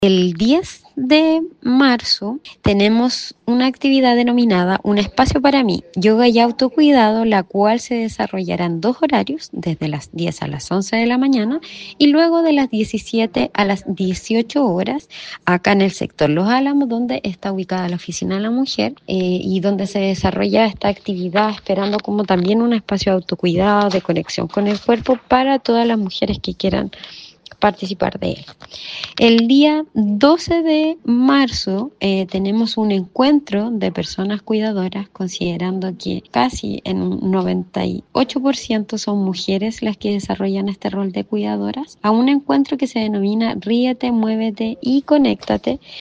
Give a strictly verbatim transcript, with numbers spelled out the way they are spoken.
El diez de marzo tenemos una actividad denominada Un espacio para mí, yoga y autocuidado, la cual se desarrollará en dos horarios, desde las diez a las once de la mañana y luego de las diecisiete a las dieciocho horas, acá en el sector Los Álamos, donde está ubicada la Oficina de la Mujer eh, y donde se desarrolla esta actividad, esperando como también un espacio de autocuidado, de conexión con el cuerpo para todas las mujeres que quieran participar de él. El día doce de marzo eh, tenemos un encuentro de personas cuidadoras, considerando que casi en un noventa y ocho por ciento son mujeres las que desarrollan este rol de cuidadoras, a un encuentro que se denomina Ríete, Muévete y Conéctate,